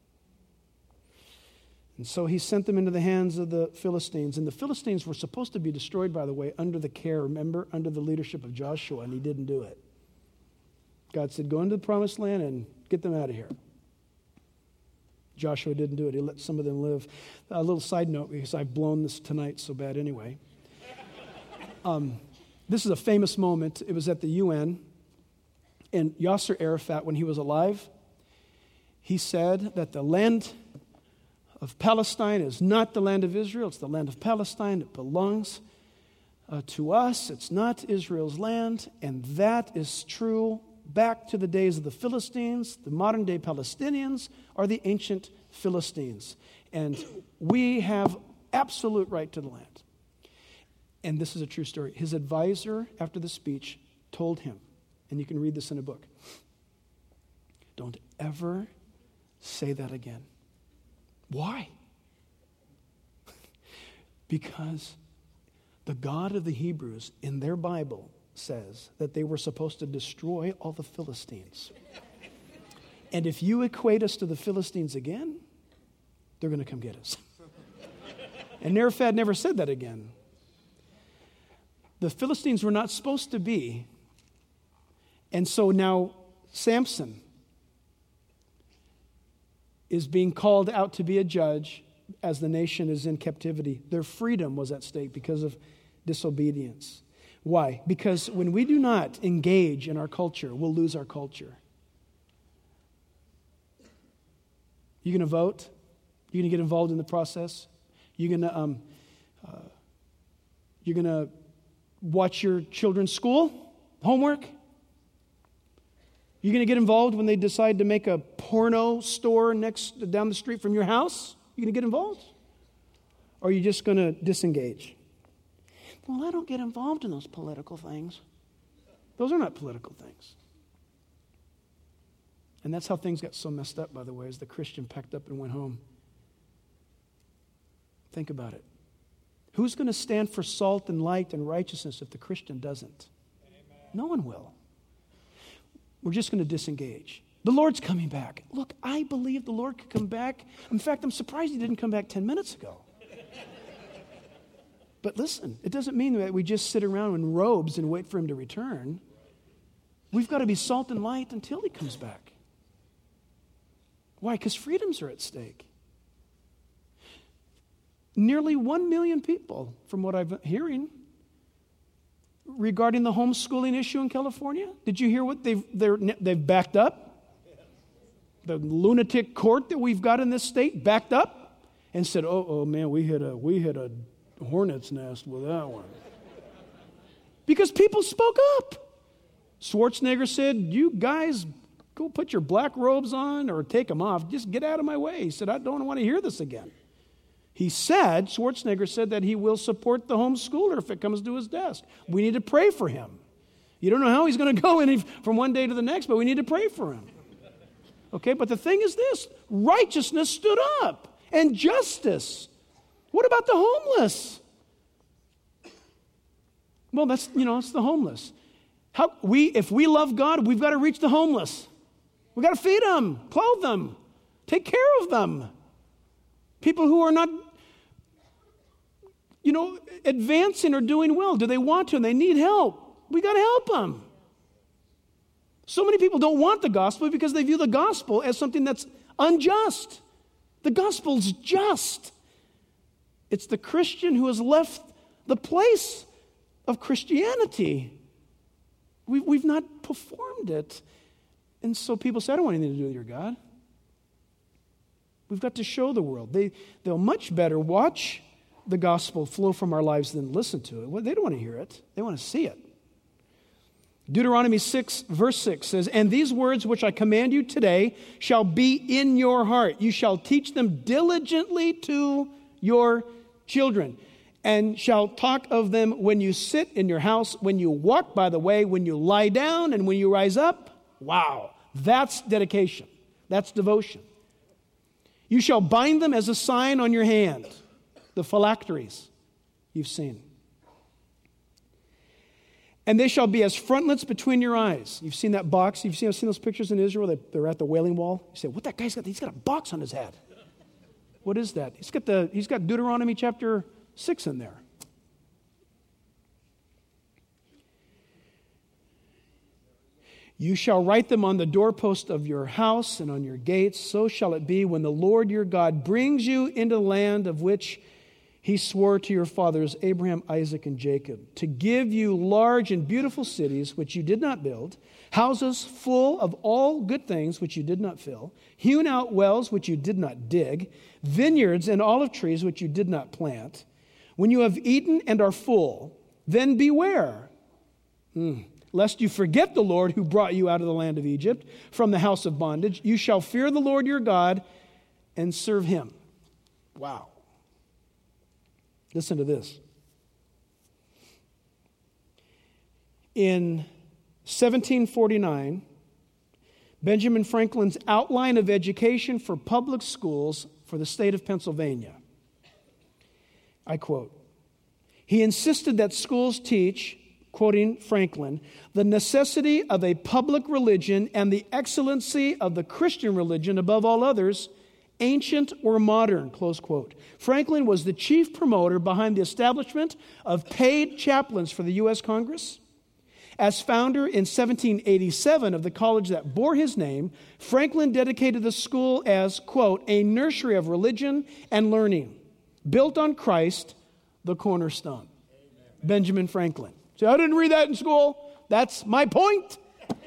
And so he sent them into the hands of the Philistines. And the Philistines were supposed to be destroyed, by the way, under the care, remember, under the leadership of Joshua, and he didn't do it. God said, go into the promised land and get them out of here. Joshua didn't do it. He let some of them live. A little side note, because I've blown this tonight so bad anyway. Um, this is a famous moment. It was at the U N. And Yasser Arafat, when he was alive, he said that the land of Palestine is not the land of Israel. It's the land of Palestine. It belongs uh, to us. It's not Israel's land. And that is true back to the days of the Philistines. The modern day Palestinians are the ancient Philistines. And we have absolute right to the land. And this is a true story. His advisor, after the speech, told him, and you can read this in a book, don't ever say that again. Why? Because the God of the Hebrews in their Bible says that they were supposed to destroy all the Philistines. And if you equate us to the Philistines again, they're going to come get us. And Arafat never said that again. The Philistines were not supposed to be. And so now Samson is being called out to be a judge as the nation is in captivity. Their freedom was at stake because of disobedience. Why? Because when we do not engage in our culture, we'll lose our culture. You going to vote? You going to get involved in the process? You going to um, uh, you going to watch your children's school homework? You going to get involved when they decide to make a porno store next down the street from your house? You going to get involved? Or are you just going to disengage? Well, I don't get involved in those political things. Those are not political things. And that's how things got so messed up, by the way, as the Christian packed up and went home. Think about it. Who's going to stand for salt and light and righteousness if the Christian doesn't? Amen. No one will. We're just going to disengage. The Lord's coming back. Look, I believe the Lord could come back. In fact, I'm surprised he didn't come back ten minutes ago. But listen, it doesn't mean that we just sit around in robes and wait for him to return. We've got to be salt and light until he comes back. Why? Because freedoms are at stake. Nearly one million people, from what I'm hearing, regarding the homeschooling issue in California. Did you hear what they've they're, they've backed up? The lunatic court that we've got in this state backed up and said, "Oh, oh man, we hit a we hit a hornet's nest with that one." Because people spoke up. Schwarzenegger said, "You guys go put your black robes on or take them off. Just get out of my way." He said, "I don't want to hear this again." He said, Schwarzenegger said that he will support the homeschooler if it comes to his desk. We need to pray for him. You don't know how he's going to go any, from one day to the next, but we need to pray for him. Okay, but the thing is this, righteousness stood up and justice. What about the homeless? Well, that's, you know, it's the homeless. How we, if we love God, we've got to reach the homeless. We've got to feed them, clothe them, take care of them. People who are not, you know, advancing or doing well. Do they want to? And they need help. We got to help them. So many people don't want the gospel because they view the gospel as something that's unjust. The gospel's just. It's the Christian who has left the place of Christianity. We, we've not performed it. And so people say, I don't want anything to do with your God. We've got to show the world. They, they'll much better watch the gospel flow from our lives than listen to it. Well, they don't want to hear it. They want to see it. Deuteronomy six, verse six says, and these words which I command you today shall be in your heart. You shall teach them diligently to your children, and shall talk of them when you sit in your house, when you walk by the way, when you lie down, and when you rise up. Wow, that's dedication. That's devotion. You shall bind them as a sign on your hand. The phylacteries you've seen. And they shall be as frontlets between your eyes. You've seen that box. You've seen, seen those pictures in Israel. They, they're at the Wailing Wall. You say, what that guy's got? He's got a box on his head. What is that? He's got the. He's got Deuteronomy chapter six in there. You shall write them on the doorpost of your house and on your gates. So shall it be when the Lord your God brings you into the land of which He swore to your fathers, Abraham, Isaac, and Jacob, to give you large and beautiful cities which you did not build, houses full of all good things which you did not fill, hewn out wells which you did not dig, vineyards and olive trees which you did not plant. When you have eaten and are full, then beware, mm, lest you forget the Lord who brought you out of the land of Egypt from the house of bondage. You shall fear the Lord your God and serve Him. Wow. Listen to this. In seventeen forty-nine, Benjamin Franklin's Outline of Education for Public Schools for the state of Pennsylvania. I quote, he insisted that schools teach, quoting Franklin, the necessity of a public religion and the excellency of the Christian religion above all others, ancient or modern, close quote. Franklin was the chief promoter behind the establishment of paid chaplains for the U S Congress. As founder in seventeen eighty-seven of the college that bore his name, Franklin dedicated the school as, quote, a nursery of religion and learning, built on Christ, the cornerstone. Amen. Benjamin Franklin. So I didn't read that in school. That's my point.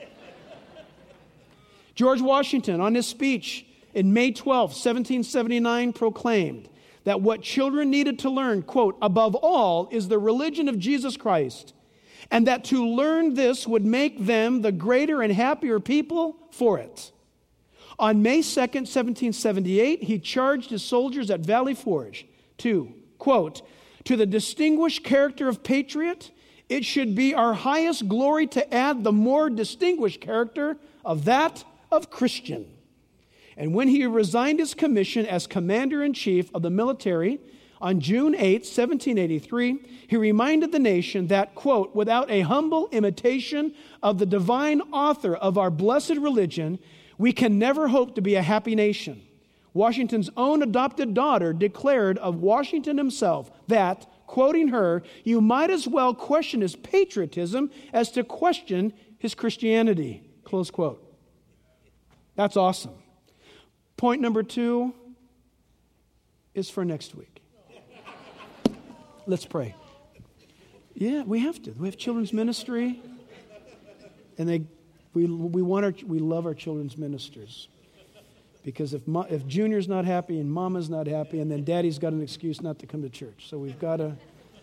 George Washington, on his speech in May twelfth, seventeen seventy-nine, proclaimed that what children needed to learn, quote, above all, is the religion of Jesus Christ, and that to learn this would make them the greater and happier people for it. On May second, seventeen seventy-eight, he charged his soldiers at Valley Forge to, quote, to the distinguished character of patriot, it should be our highest glory to add the more distinguished character of that of Christian. And when he resigned his commission as commander-in-chief of the military on June eighth, seventeen eighty-three, he reminded the nation that, quote, without a humble imitation of the divine author of our blessed religion, we can never hope to be a happy nation. Washington's own adopted daughter declared of Washington himself that, quoting her, you might as well question his patriotism as to question his Christianity, close quote. That's awesome. Point number two is for next week. Let's pray. Yeah, we have to. We have children's ministry, and they, we we want our we love our children's ministers, because if mo, if Junior's not happy and Mama's not happy, and then Daddy's got an excuse not to come to church, so we've got to.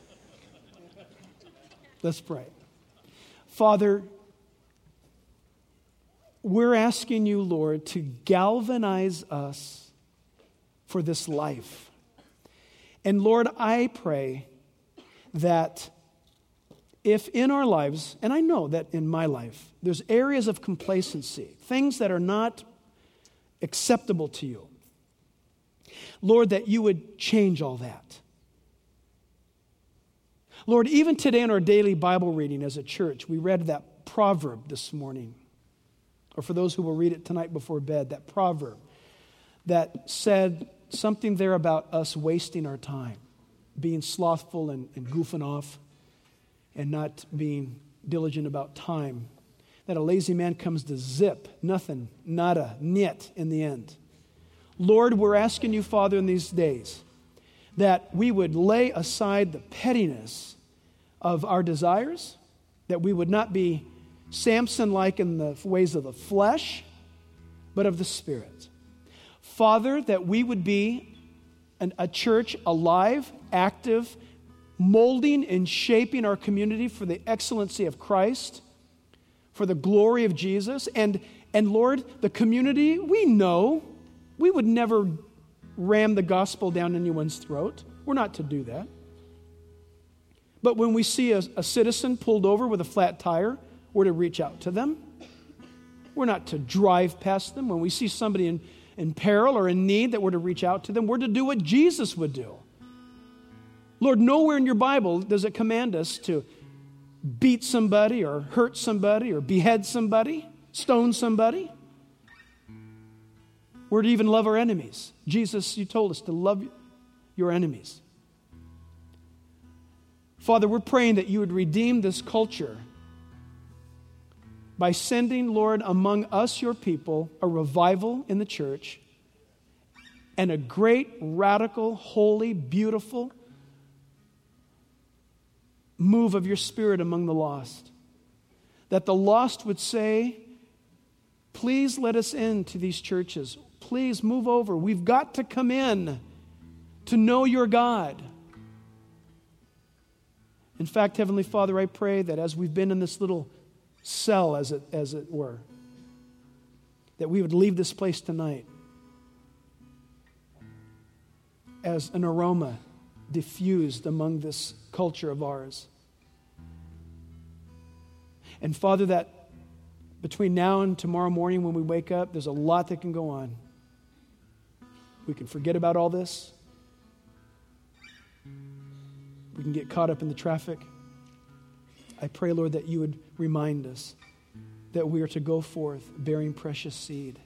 Let's pray. Father, we're asking you, Lord, to galvanize us for this life. And Lord, I pray that if in our lives, and I know that in my life, there's areas of complacency, things that are not acceptable to you, Lord, that you would change all that. Lord, even today in our daily Bible reading as a church, we read that proverb this morning. Or for those who will read it tonight before bed, that proverb that said something there about us wasting our time, being slothful and, and goofing off, and not being diligent about time. That a lazy man comes to zip, nothing, nada, niet in the end. Lord, we're asking you, Father, in these days, that we would lay aside the pettiness of our desires, that we would not be Samson-like in the ways of the flesh, but of the Spirit. Father, that we would be an, a church alive, active, molding and shaping our community for the excellency of Christ, for the glory of Jesus. And, and Lord, the community, we know we would never ram the gospel down anyone's throat. We're not to do that. But when we see a, a citizen pulled over with a flat tire, we're to reach out to them. We're not to drive past them. When we see somebody in, in peril or in need, that we're to reach out to them. We're to do what Jesus would do. Lord, nowhere in your Bible does it command us to beat somebody or hurt somebody or behead somebody, stone somebody. We're to even love our enemies. Jesus, you told us to love your enemies. Father, we're praying that you would redeem this culture by sending, Lord, among us, your people, a revival in the church and a great, radical, holy, beautiful move of your Spirit among the lost. That the lost would say, please let us into these churches. Please move over. We've got to come in to know your God. In fact, Heavenly Father, I pray that as we've been in this little cell, as it, as it were, that we would leave this place tonight as an aroma diffused among this culture of ours. And Father, that between now and tomorrow morning when we wake up, there's a lot that can go on. We can forget about all this. We can get caught up in the traffic. I pray, Lord, that you would remind us that we are to go forth bearing precious seed.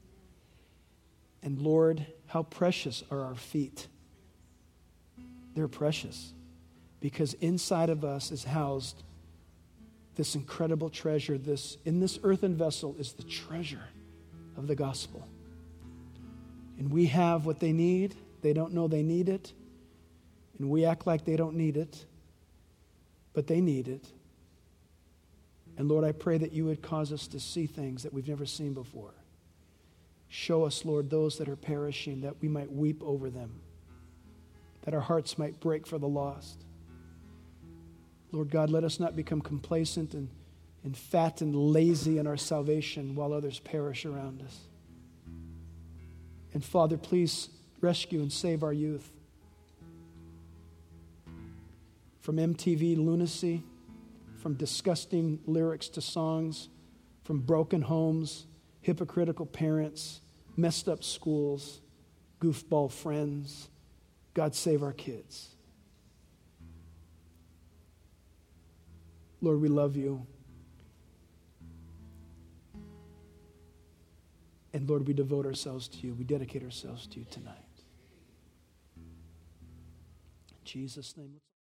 And Lord, how precious are our feet. They're precious because inside of us is housed this incredible treasure. This, in this earthen vessel is the treasure of the gospel. And we have what they need. They don't know they need it. And we act like they don't need it. But they need it. And Lord, I pray that you would cause us to see things that we've never seen before. Show us, Lord, those that are perishing, that we might weep over them, that our hearts might break for the lost. Lord God, let us not become complacent and, and fat and lazy in our salvation while others perish around us. And Father, please rescue and save our youth from M T V lunacy, from disgusting lyrics to songs, from broken homes, hypocritical parents, messed up schools, goofball friends. God, save our kids. Lord, we love you. And Lord, we devote ourselves to you. We dedicate ourselves to you tonight. In Jesus' name.